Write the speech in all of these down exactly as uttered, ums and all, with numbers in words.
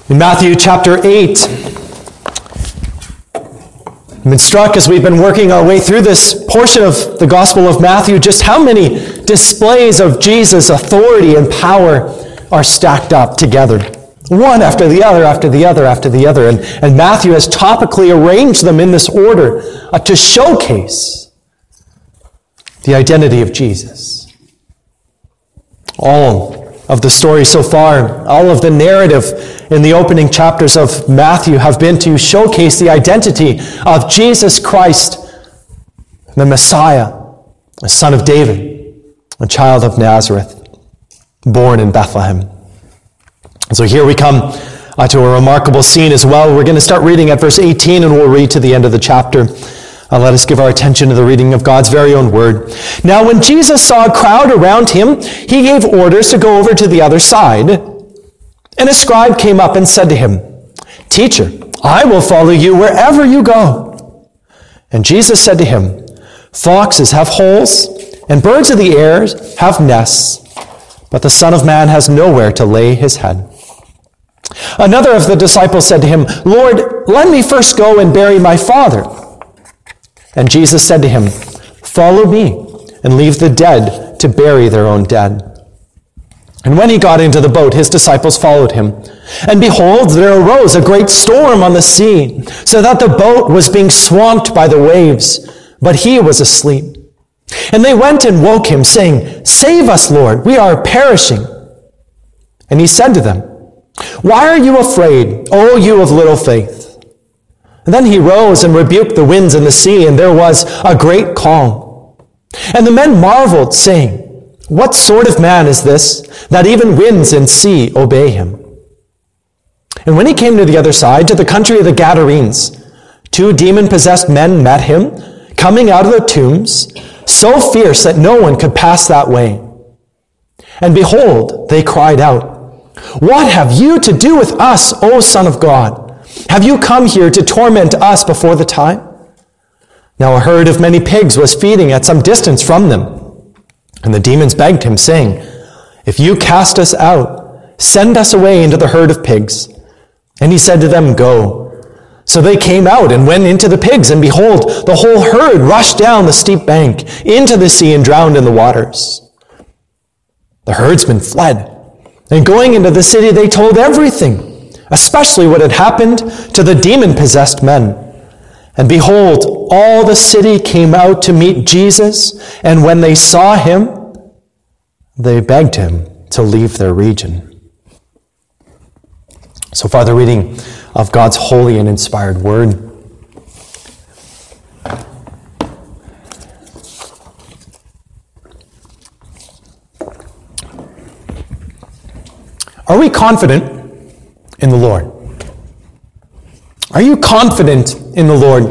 In Matthew chapter eight, I've been struck as we've been working our way through this portion of the Gospel of Matthew, just how many displays of Jesus' authority and power are stacked up together. One after the other, after the other, after the other. And, and Matthew has topically arranged them in this order uh, to showcase the identity of Jesus. All of the story so far, all of the narrative in the opening chapters of Matthew have been to showcase the identity of Jesus Christ, the Messiah, the Son of David, a child of Nazareth, born in Bethlehem. So here we come uh, to a remarkable scene as well. We're going to start reading at verse eighteen and we'll read to the end of the chapter. Uh, let us give our attention to the reading of God's very own word. Now when Jesus saw a crowd around him, he gave orders to go over to the other side. And a scribe came up and said to him, "Teacher, I will follow you wherever you go." And Jesus said to him, "Foxes have holes, and birds of the air have nests, but the Son of Man has nowhere to lay his head." Another of the disciples said to him, "Lord, let me first go and bury my father." And Jesus said to him, "Follow me, and leave the dead to bury their own dead." And when he got into the boat, his disciples followed him. And behold, there arose a great storm on the sea, so that the boat was being swamped by the waves, but he was asleep. And they went and woke him, saying, "Save us, Lord, we are perishing." And he said to them, "Why are you afraid, O you of little faith?" And then he rose and rebuked the winds and the sea, and there was a great calm. And the men marveled, saying, "What sort of man is this, that even winds and sea obey him?" And when he came to the other side, to the country of the Gadarenes, two demon-possessed men met him, coming out of the tombs, so fierce that no one could pass that way. And behold, they cried out, "What have you to do with us, O Son of God? Have you come here to torment us before the time?" Now a herd of many pigs was feeding at some distance from them. And the demons begged him, saying, "If you cast us out, send us away into the herd of pigs." And he said to them, "Go." So they came out and went into the pigs, and behold, the whole herd rushed down the steep bank into the sea and drowned in the waters. The herdsmen fled, and going into the city, they told everything, especially what had happened to the demon-possessed men. And behold, all the city came out to meet Jesus, and when they saw him, they begged him to leave their region. So far, the reading of God's holy and inspired word. Are we confident in the Lord? Are you confident in the Lord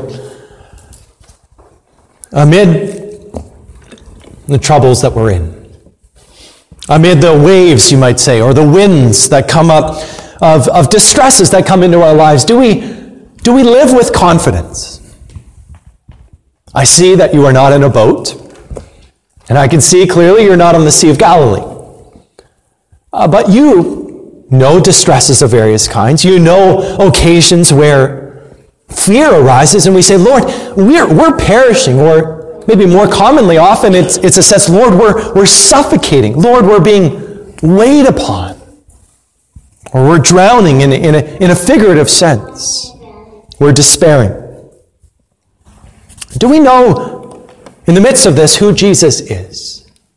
amid the troubles that we're in? Amid the waves, you might say, or the winds that come up of, of distresses that come into our lives, do we, do we live with confidence? I see that you are not in a boat, and I can see clearly you're not on the Sea of Galilee. Uh, but you know distresses of various kinds. You know occasions where fear arises and we say, "Lord, we're, we're perishing," or maybe more commonly, often it's, it's a sense, "Lord, we're, we're suffocating. Lord, we're being weighed upon." Or we're drowning in, in, a, in a figurative sense. We're despairing. Do we know in the midst of this who Jesus is?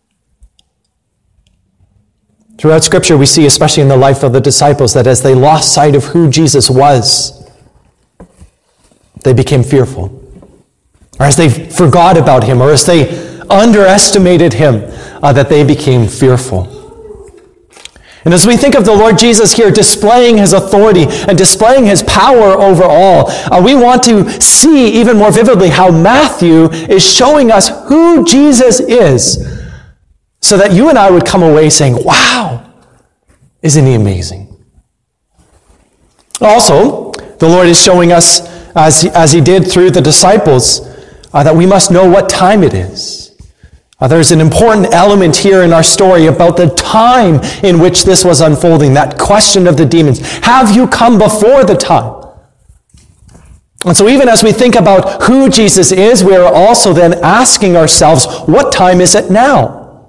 Throughout Scripture, we see, especially in the life of the disciples, that as they lost sight of who Jesus was, they became fearful. Or as they forgot about him, or as they underestimated him, uh, that they became fearful. And as we think of the Lord Jesus here displaying his authority and displaying his power over all, uh, we want to see even more vividly how Matthew is showing us who Jesus is, so that you and I would come away saying, "Wow, isn't he amazing?" Also, the Lord is showing us, as he, as he did through the disciples, uh, that we must know what time it is. Uh, Uh, there's an important element here in our story about the time in which this was unfolding, that question of the demons. Have you come before the time? And so even as we think about who Jesus is, we are also then asking ourselves, what time is it now?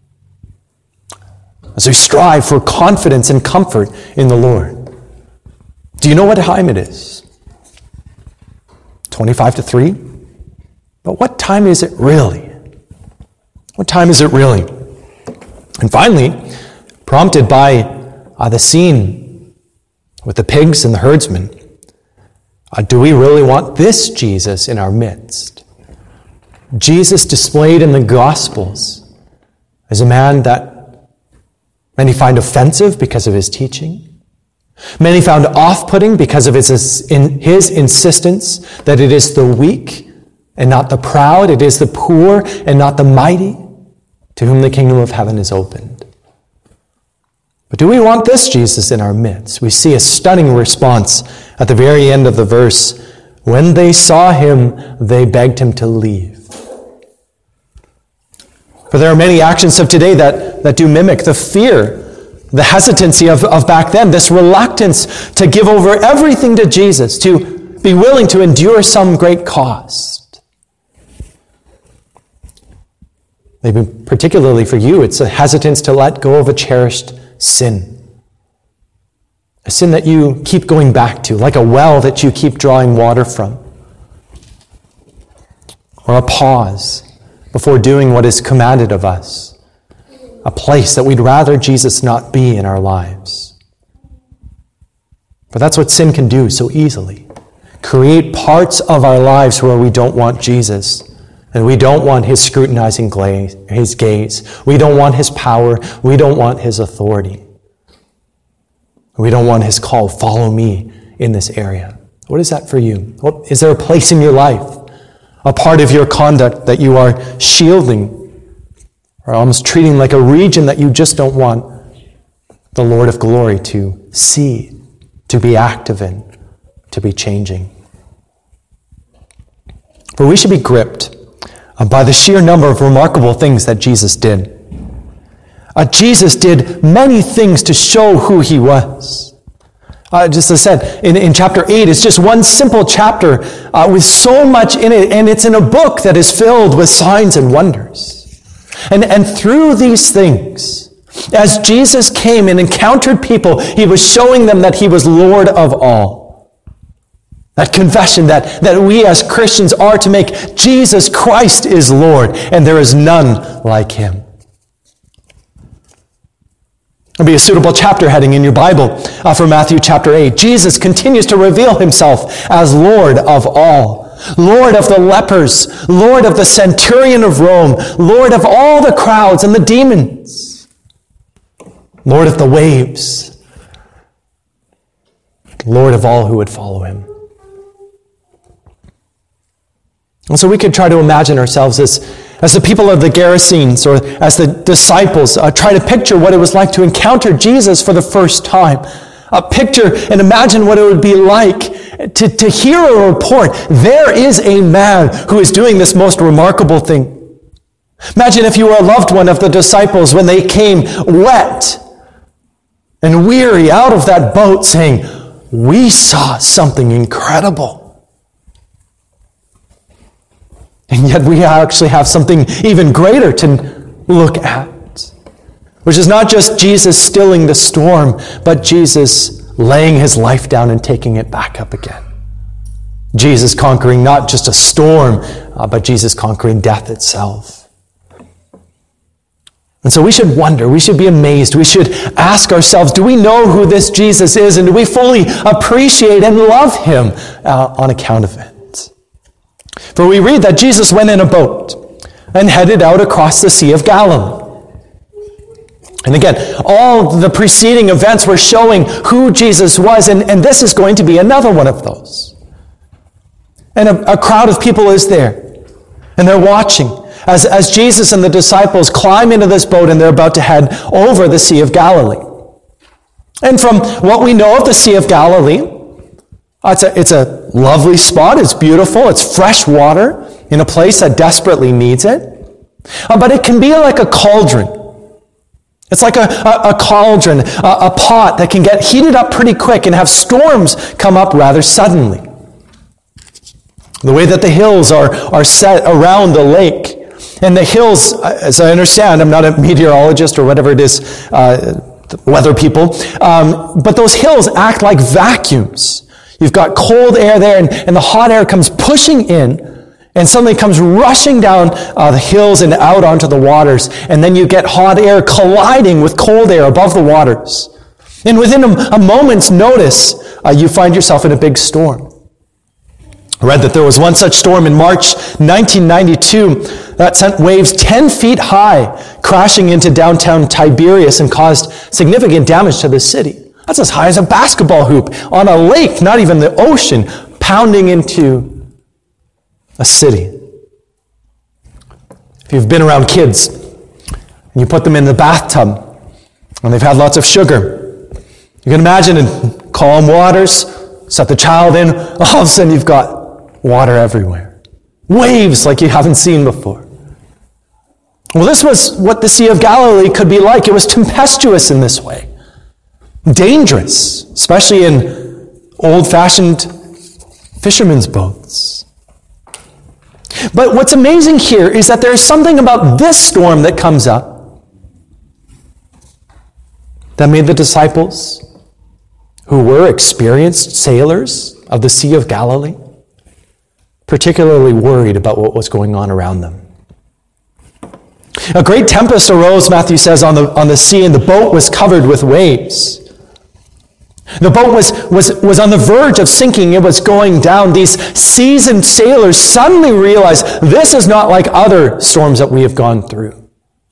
As we strive for confidence and comfort in the Lord. Do you know what time it is? twenty-five to three? But what time is it really? What time is it really? And finally, prompted by uh, the scene with the pigs and the herdsmen, uh, do we really want this Jesus in our midst? Jesus displayed in the Gospels as a man that many find offensive because of his teaching. Many found off-putting because of his, in, his insistence that it is the weak and not the proud, it is the poor and not the mighty to whom the kingdom of heaven is opened. But do we want this Jesus in our midst? We see a stunning response at the very end of the verse. When they saw him, they begged him to leave. For there are many actions of today that, that do mimic the fear, the hesitancy of, of back then, this reluctance to give over everything to Jesus, to be willing to endure some great cost. Maybe particularly for you, it's a hesitance to let go of a cherished sin. A sin that you keep going back to, like a well that you keep drawing water from. Or a pause before doing what is commanded of us. A place that we'd rather Jesus not be in our lives. For that's what sin can do so easily. Create parts of our lives where we don't want Jesus. And we don't want his scrutinizing glaze, his gaze. We don't want his power. We don't want his authority. We don't want his call, follow me in this area. What is that for you? What, is there a place in your life, a part of your conduct that you are shielding or almost treating like a region that you just don't want the Lord of glory to see, to be active in, to be changing? For we should be gripped by the sheer number of remarkable things that Jesus did. Uh, Jesus did many things to show who he was. Uh, just as I said, in, in chapter eight, it's just one simple chapter uh, with so much in it, and it's in a book that is filled with signs and wonders. And, and through these things, as Jesus came and encountered people, he was showing them that he was Lord of all. That confession that, that we as Christians are to make, Jesus Christ is Lord, and there is none like him. There'll be a suitable chapter heading in your Bible uh, for Matthew chapter eight. Jesus continues to reveal himself as Lord of all. Lord of the lepers, Lord of the centurion of Rome, Lord of all the crowds and the demons, Lord of the waves, Lord of all who would follow him. And so we could try to imagine ourselves as, as the people of the Gerasenes or as the disciples, uh, try to picture what it was like to encounter Jesus for the first time. Uh, picture and imagine what it would be like to, to hear a report. There is a man who is doing this most remarkable thing. Imagine if you were a loved one of the disciples when they came wet and weary out of that boat saying, "We saw something incredible." And yet we actually have something even greater to look at, which is not just Jesus stilling the storm, but Jesus laying his life down and taking it back up again. Jesus conquering not just a storm, uh, but Jesus conquering death itself. And so we should wonder, we should be amazed, we should ask ourselves, do we know who this Jesus is, and do we fully appreciate and love him uh, on account of it? For we read that Jesus went in a boat and headed out across the Sea of Galilee. And again, all the preceding events were showing who Jesus was, and, and this is going to be another one of those. And a, a crowd of people is there, and they're watching as, as Jesus and the disciples climb into this boat and they're about to head over the Sea of Galilee. And from what we know of the Sea of Galilee, It's a, it's a lovely spot. It's beautiful. It's fresh water in a place that desperately needs it. Uh, but it can be like a cauldron. It's like a, a, a cauldron, a, a pot that can get heated up pretty quick and have storms come up rather suddenly. The way that the hills are, are set around the lake. And the hills, as I understand, I'm not a meteorologist or whatever it is, uh, weather people, um, but those hills act like vacuums. You've got cold air there, and, and the hot air comes pushing in, and suddenly comes rushing down uh, the hills and out onto the waters, and then you get hot air colliding with cold air above the waters. And within a, a moment's notice, uh, you find yourself in a big storm. I read that there was one such storm in March nineteen ninety-two that sent waves ten feet high crashing into downtown Tiberias and caused significant damage to the city. That's as high as a basketball hoop on a lake, not even the ocean, pounding into a city. If you've been around kids and you put them in the bathtub and they've had lots of sugar, you can imagine in calm waters, set the child in, all of a sudden you've got water everywhere. Waves like you haven't seen before. Well, this was what the Sea of Galilee could be like. It was tempestuous in this way. Dangerous, especially in old-fashioned fishermen's boats. But what's amazing here is that there's something about this storm that comes up that made the disciples, who were experienced sailors of the Sea of Galilee, particularly worried about what was going on around them. A great tempest arose, Matthew says, on the, on the sea, and the boat was covered with waves. The boat was, was, was on the verge of sinking. It was going down. These seasoned sailors suddenly realized this is not like other storms that we have gone through.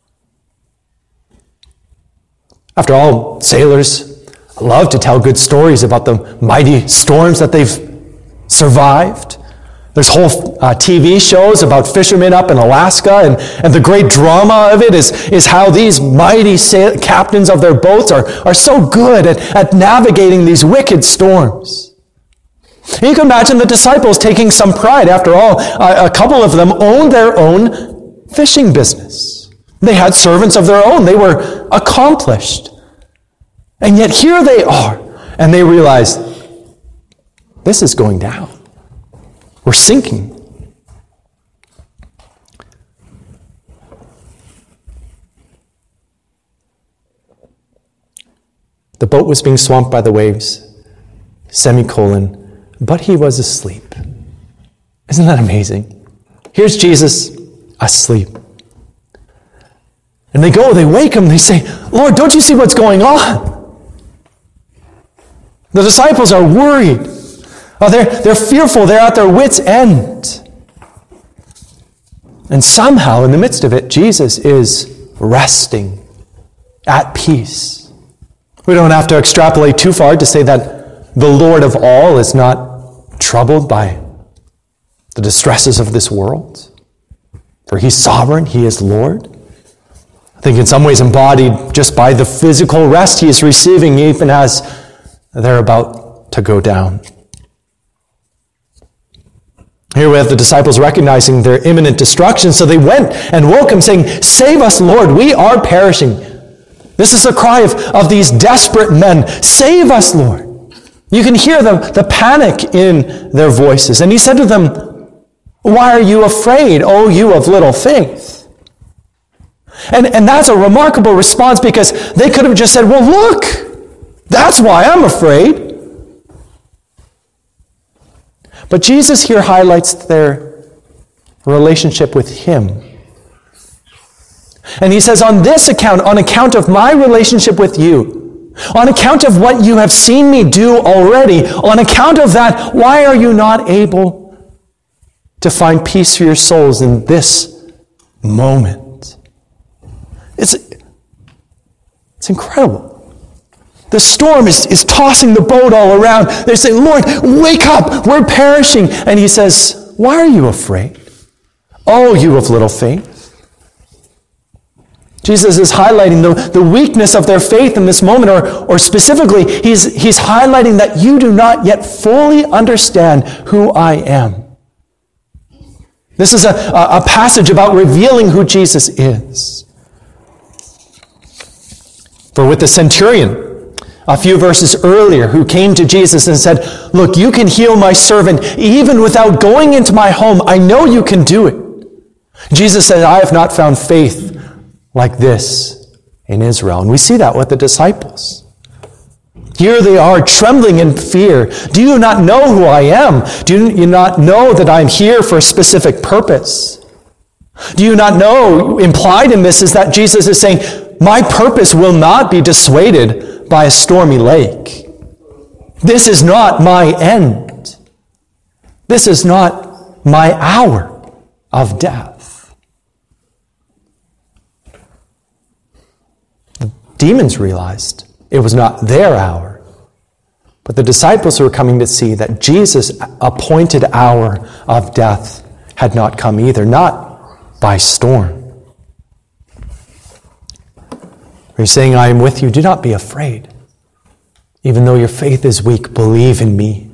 After all, sailors love to tell good stories about the mighty storms that they've survived. There's whole uh, T V shows about fishermen up in Alaska, and, and the great drama of it is, is how these mighty sail- captains of their boats are, are so good at, at navigating these wicked storms. And you can imagine the disciples taking some pride. After all, a, a couple of them owned their own fishing business. They had servants of their own. They were accomplished. And yet here they are, and they realize, this is going down. We're sinking. The boat was being swamped by the waves, semicolon, but he was asleep. Isn't that amazing? Here's Jesus asleep. And they go, they wake him, they say, Lord, don't you see what's going on? The disciples are worried. Oh, they're, they're fearful. They're at their wits' end. And somehow, in the midst of it, Jesus is resting at peace. We don't have to extrapolate too far to say that the Lord of all is not troubled by the distresses of this world. For he's sovereign. He is Lord. I think in some ways embodied just by the physical rest he is receiving even as they're about to go down. Here we have the disciples recognizing their imminent destruction, so they went and woke him, saying, Save us, Lord, we are perishing. This is a cry of, of these desperate men. Save us, Lord. You can hear the, the panic in their voices. And he said to them, Why are you afraid, O you of little faith? And, and that's a remarkable response, because they could have just said, Well, look, that's why I'm afraid. But Jesus here highlights their relationship with him. And he says, on this account, on account of my relationship with you, on account of what you have seen me do already, on account of that, why are you not able to find peace for your souls in this moment? It's, it's incredible. The storm is, is tossing the boat all around. They're saying, Lord, wake up, we're perishing. And he says, why are you afraid? Oh, you of little faith. Jesus is highlighting the, the weakness of their faith in this moment, or, or specifically, he's, he's highlighting that you do not yet fully understand who I am. This is a, a, a passage about revealing who Jesus is. For with the centurion, a few verses earlier, who came to Jesus and said, "Look, you can heal my servant even without going into my home. I know you can do it." Jesus said, "I have not found faith like this in Israel." And we see that with the disciples. Here they are, trembling in fear. Do you not know who I am? Do you not know that I'm here for a specific purpose? Do you not know, implied in this is that Jesus is saying, my purpose will not be dissuaded by a stormy lake. This is not my end. This is not my hour of death. The demons realized it was not their hour. But the disciples were coming to see that Jesus' appointed hour of death had not come either, not by storm. He's saying, I am with you, do not be afraid. Even though your faith is weak, believe in me.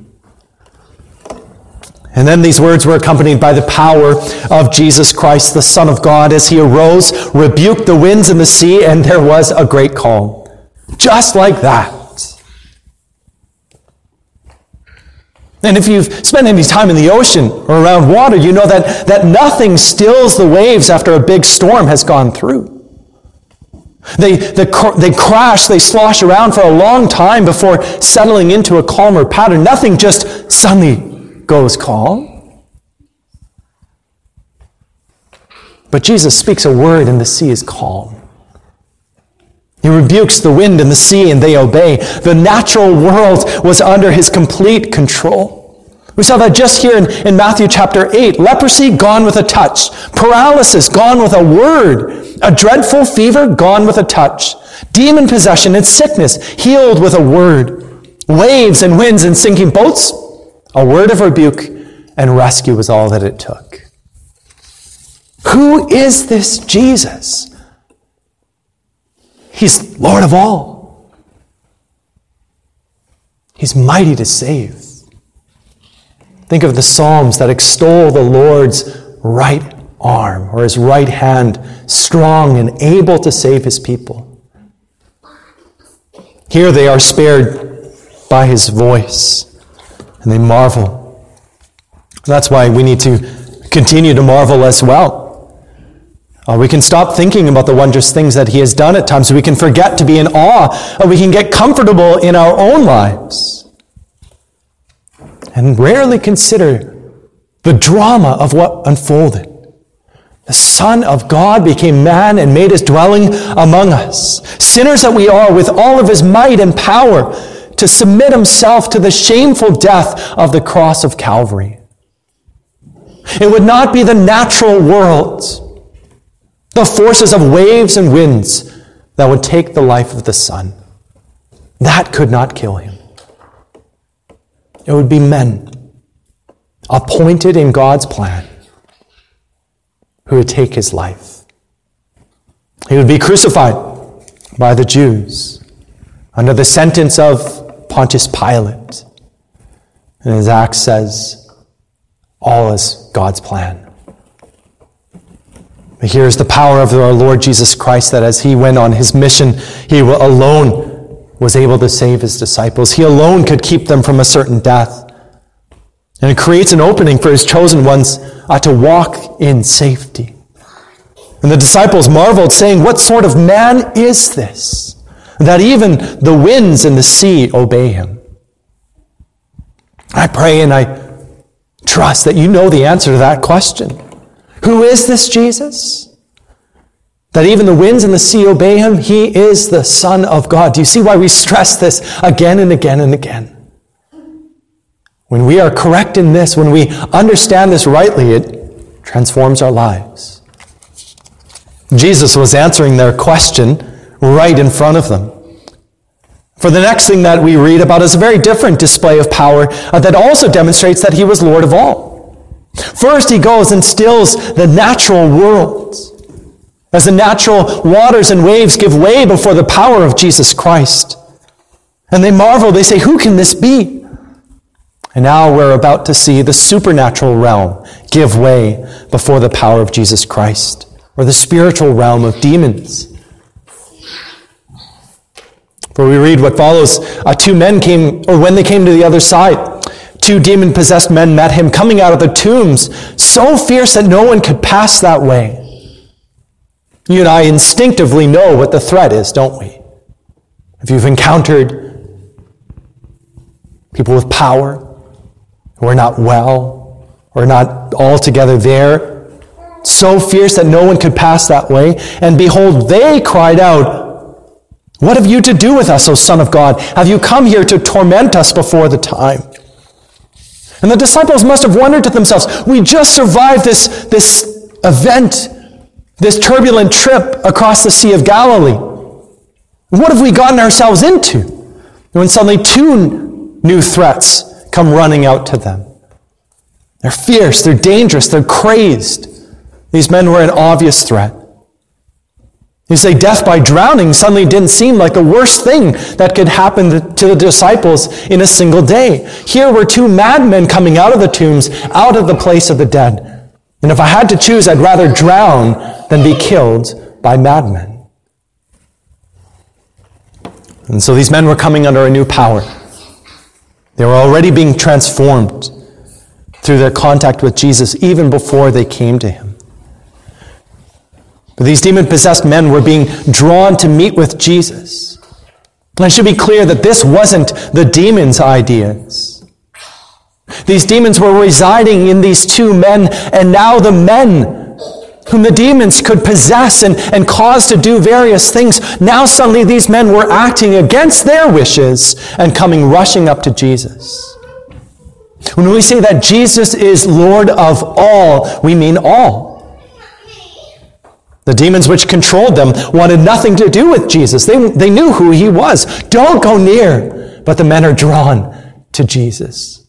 And then these words were accompanied by the power of Jesus Christ, the Son of God, as he arose, rebuked the winds and the sea, and there was a great calm. Just like that. And if you've spent any time in the ocean or around water, you know that, that nothing stills the waves after a big storm has gone through. They, they, they crash, they slosh around for a long time before settling into a calmer pattern. Nothing just suddenly goes calm. But Jesus speaks a word and the sea is calm. He rebukes the wind and the sea, and they obey. The natural world was under his complete control. We saw that just here in, in Matthew chapter eight. Leprosy, gone with a touch. Paralysis, gone with a word. A dreadful fever, gone with a touch. Demon possession and sickness, healed with a word. Waves and winds and sinking boats, a word of rebuke and rescue was all that it took. Who is this Jesus? He's Lord of all. He's mighty to save. Think of the Psalms that extol the Lord's right arm or his right hand, strong and able to save his people. Here they are spared by his voice, and they marvel. That's why we need to continue to marvel as well. Uh, we can stop thinking about the wondrous things that he has done at times. We can forget to be in awe. Uh, we can get comfortable in our own lives. And rarely consider the drama of what unfolded. The Son of God became man and made his dwelling among us. Sinners that we are, with all of his might and power, to submit himself to the shameful death of the cross of Calvary. It would not be the natural world, the forces of waves and winds, that would take the life of the Son. That could not kill him. It would be men, appointed in God's plan, who would take his life. He would be crucified by the Jews under the sentence of Pontius Pilate. And as Acts says, all is God's plan. But here's the power of our Lord Jesus Christ, that as he went on his mission, he alone was able to save his disciples. He alone could keep them from a certain death. And it creates an opening for his chosen ones uh, to walk in safety. And the disciples marveled, saying, what sort of man is this, that even the winds and the sea obey him? I pray and I trust that you know the answer to that question. Who is this Jesus? That even the winds and the sea obey him? He is the Son of God. Do you see why we stress this again and again and again? When we are correct in this, when we understand this rightly, it transforms our lives. Jesus was answering their question right in front of them. For the next thing that we read about is a very different display of power uh, that also demonstrates that he was Lord of all. First, he goes and stills the natural world, as the natural waters and waves give way before the power of Jesus Christ. And they marvel, they say, who can this be? And now we're about to see the supernatural realm give way before the power of Jesus Christ, or the spiritual realm of demons. For we read what follows. Uh, two men came, or when they came to the other side, two demon-possessed men met him coming out of the tombs, so fierce that no one could pass that way. You and I instinctively know what the threat is, don't we? If you've encountered people with power who are not well, or not altogether there, so fierce that no one could pass that way, and behold, they cried out, "What have you to do with us, O Son of God? Have you come here to torment us before the time?" And the disciples must have wondered to themselves, we just survived this, this event, this turbulent trip across the Sea of Galilee. What have we gotten ourselves into? When suddenly two new threats come running out to them. They're fierce, they're dangerous, they're crazed. These men were an obvious threat. You say death by drowning suddenly didn't seem like the worst thing that could happen to the disciples in a single day. Here were two madmen coming out of the tombs, out of the place of the dead. And if I had to choose, I'd rather drown than be killed by madmen. And so these men were coming under a new power. They were already being transformed through their contact with Jesus even before they came to him. But these demon-possessed men were being drawn to meet with Jesus. And it should be clear that this wasn't the demons' ideas. These demons were residing in these two men, and now the men whom the demons could possess and, and cause to do various things, now suddenly these men were acting against their wishes and coming rushing up to Jesus. When we say that Jesus is Lord of all, we mean all. The demons which controlled them wanted nothing to do with Jesus. They, they knew who he was. Don't go near. But the men are drawn to Jesus.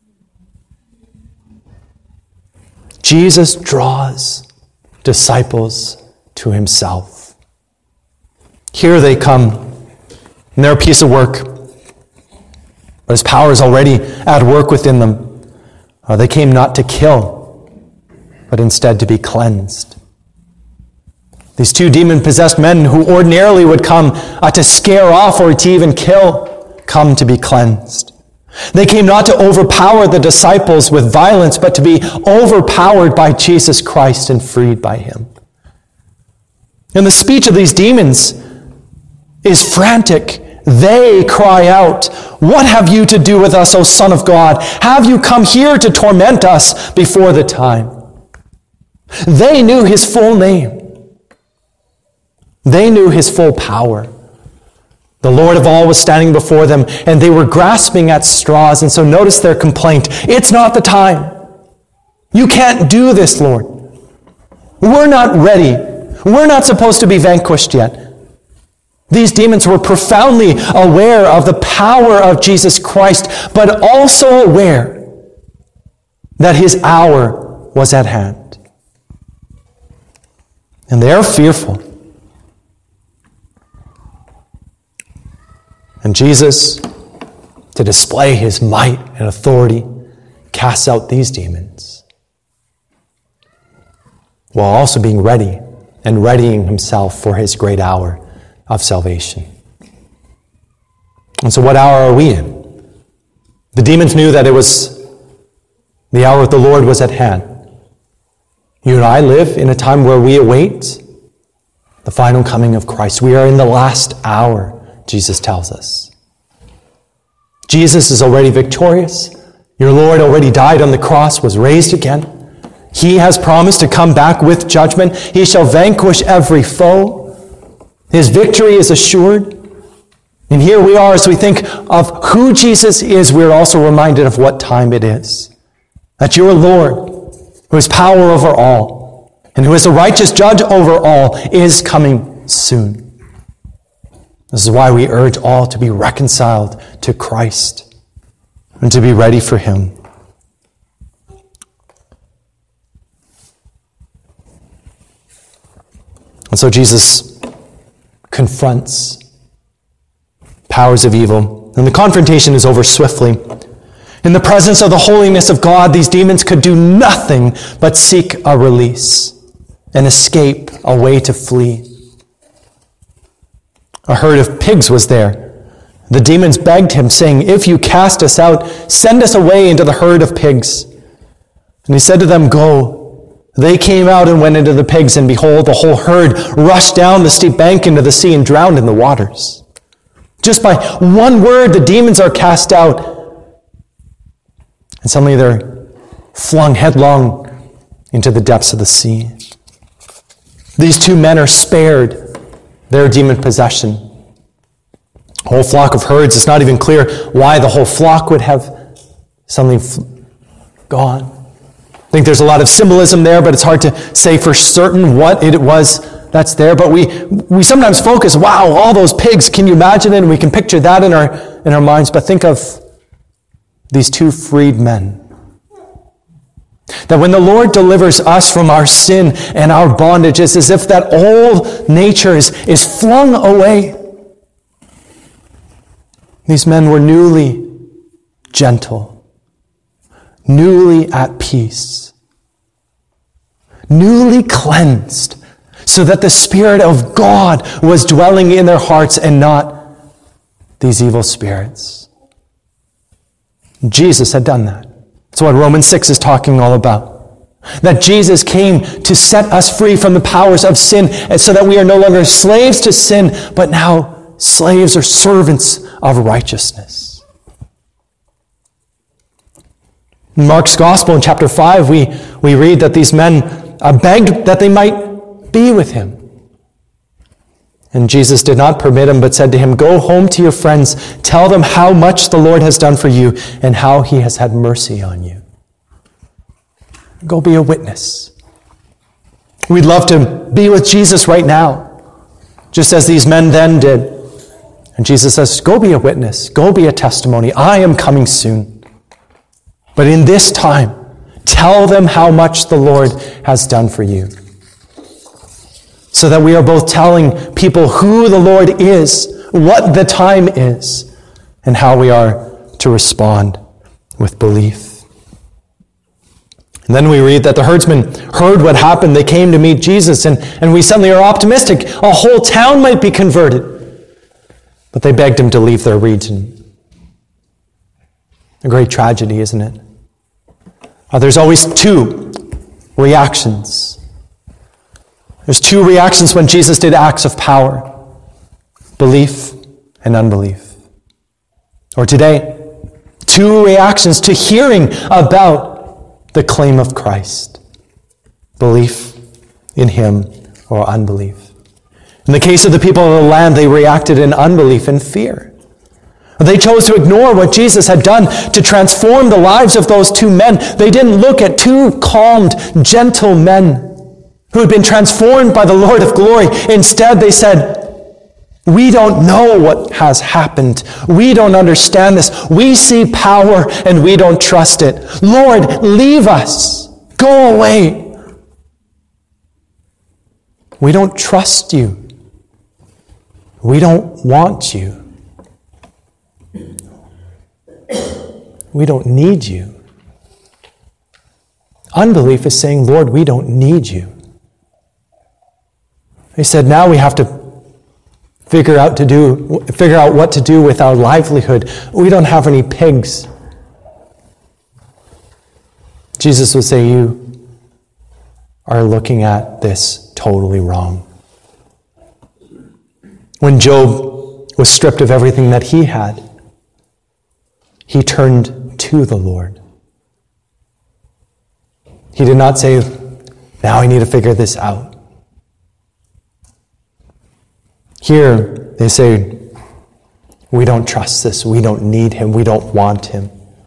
Jesus draws disciples to himself. Here they come, and they're a piece of work. But his power is already at work within them. Uh, they came not to kill, but instead to be cleansed. These two demon-possessed men who ordinarily would come uh, to scare off or to even kill, come to be cleansed. They came not to overpower the disciples with violence, but to be overpowered by Jesus Christ and freed by him. And the speech of these demons is frantic. They cry out, "What have you to do with us, O Son of God? Have you come here to torment us before the time?" They knew his full name. They knew his full power. The Lord of all was standing before them, and they were grasping at straws. And so notice their complaint. It's not the time. You can't do this, Lord. We're not ready. We're not supposed to be vanquished yet. These demons were profoundly aware of the power of Jesus Christ, but also aware that his hour was at hand. And they are fearful. And Jesus, to display his might and authority, casts out these demons, while also being ready and readying himself for his great hour of salvation. And so what hour are we in? The demons knew that it was the hour of the Lord was at hand. You and I live in a time where we await the final coming of Christ. We are in the last hour, Jesus tells us. Jesus is already victorious. Your Lord already died on the cross, was raised again. He has promised to come back with judgment. He shall vanquish every foe. His victory is assured. And here we are, as we think of who Jesus is, we're also reminded of what time it is. That your Lord, who has power over all, and who is a righteous judge over all, is coming soon. This is why we urge all to be reconciled to Christ and to be ready for him. And so Jesus confronts powers of evil, and the confrontation is over swiftly. In the presence of the holiness of God, these demons could do nothing but seek a release, an escape, a way to flee. A herd of pigs was there. The demons begged him, saying, "If you cast us out, send us away into the herd of pigs." And he said to them, "Go." They came out and went into the pigs, and behold, the whole herd rushed down the steep bank into the sea and drowned in the waters. Just by one word, the demons are cast out. And suddenly they're flung headlong into the depths of the sea. These two men are spared their demon possession. A whole flock of herds, it's not even clear why the whole flock would have suddenly gone. I think there's a lot of symbolism there, but it's hard to say for certain what it was that's there. But we we sometimes focus, wow, all those pigs, can you imagine it? And we can picture that in our in our minds. But think of these two freed men. That when the Lord delivers us from our sin and our bondage, it's as if that old nature is, is flung away. These men were newly gentle, newly at peace, newly cleansed, so that the Spirit of God was dwelling in their hearts and not these evil spirits. Jesus had done that. That's what Romans six is talking all about. That Jesus came to set us free from the powers of sin, and so that we are no longer slaves to sin, but now slaves or servants of righteousness. In Mark's Gospel in chapter five, we, we read that these men uh, begged that they might be with him. And Jesus did not permit him, but said to him, "Go home to your friends, tell them how much the Lord has done for you and how he has had mercy on you." Go be a witness. We'd love to be with Jesus right now, just as these men then did. And Jesus says, go be a witness, go be a testimony. I am coming soon. But in this time, tell them how much the Lord has done for you. So that we are both telling people who the Lord is, what the time is, and how we are to respond with belief. And then we read that the herdsmen heard what happened. They came to meet Jesus, and, and we suddenly are optimistic. A whole town might be converted. But they begged him to leave their region. A great tragedy, isn't it? Uh, there's always two reactions. There's two reactions when Jesus did acts of power: belief and unbelief. Or today, two reactions to hearing about the claim of Christ: belief in him or unbelief. In the case of the people of the land, they reacted in unbelief and fear. They chose to ignore what Jesus had done to transform the lives of those two men. They didn't look at two calmed, gentle men who had been transformed by the Lord of glory. Instead, they said, "We don't know what has happened. We don't understand this. We see power and we don't trust it. Lord, leave us. Go away. We don't trust you. We don't want you. We don't need you." Unbelief is saying, "Lord, we don't need you." They said, now we have to figure out to do, figure out what to do with our livelihood. We don't have any pigs. Jesus would say, you are looking at this totally wrong. When Job was stripped of everything that he had, he turned to the Lord. He did not say, now I need to figure this out. Here, they say, we don't trust this, we don't need him, we don't want him.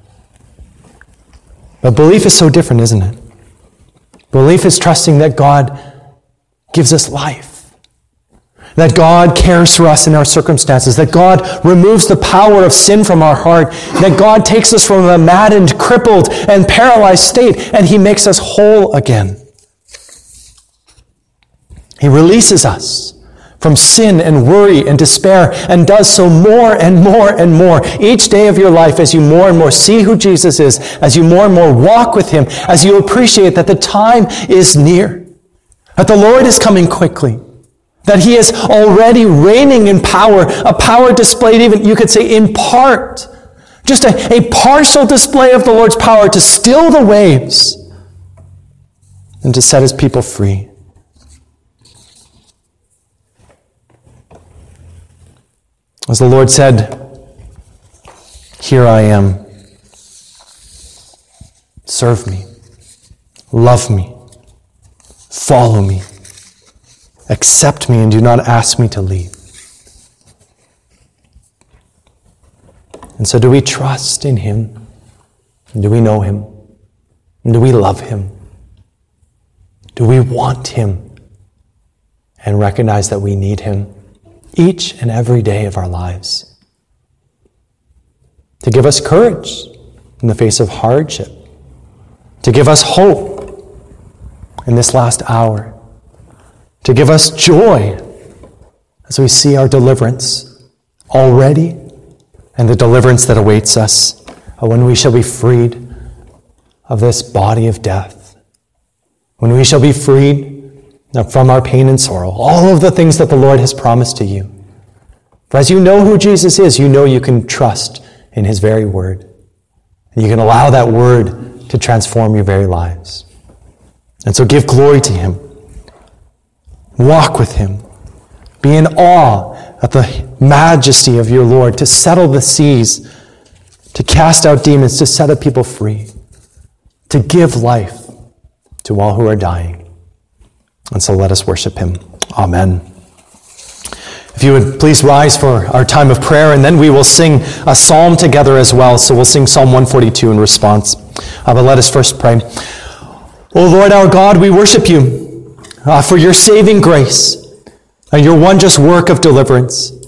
But belief is so different, isn't it? Belief is trusting that God gives us life, that God cares for us in our circumstances, that God removes the power of sin from our heart, that God takes us from a maddened, crippled, and paralyzed state, and he makes us whole again. He releases us from sin and worry and despair, and does so more and more and more each day of your life as you more and more see who Jesus is, as you more and more walk with him, as you appreciate that the time is near, that the Lord is coming quickly, that he is already reigning in power, a power displayed even, you could say, in part, just a, a partial display of the Lord's power to still the waves and to set his people free. As the Lord said, "Here I am. Serve me. Love me. Follow me. Accept me and do not ask me to leave." And so do we trust in him? And do we know him? And do we love him? Do we want him and recognize that we need him each and every day of our lives to give us courage in the face of hardship, to give us hope in this last hour, to give us joy as we see our deliverance already and the deliverance that awaits us when we shall be freed of this body of death, when we shall be freed from our pain and sorrow, all of the things that the Lord has promised to you. For as you know who Jesus is, you know you can trust in his very word. And you can allow that word to transform your very lives. And so give glory to him. Walk with him. Be in awe at the majesty of your Lord, to settle the seas, to cast out demons, to set a people free, to give life to all who are dying. And so let us worship him. Amen. If you would please rise for our time of prayer, and then we will sing a psalm together as well. So we'll sing Psalm one forty-two in response. Uh, but let us first pray. O Lord our God, we worship you uh, for your saving grace and your wondrous work of deliverance.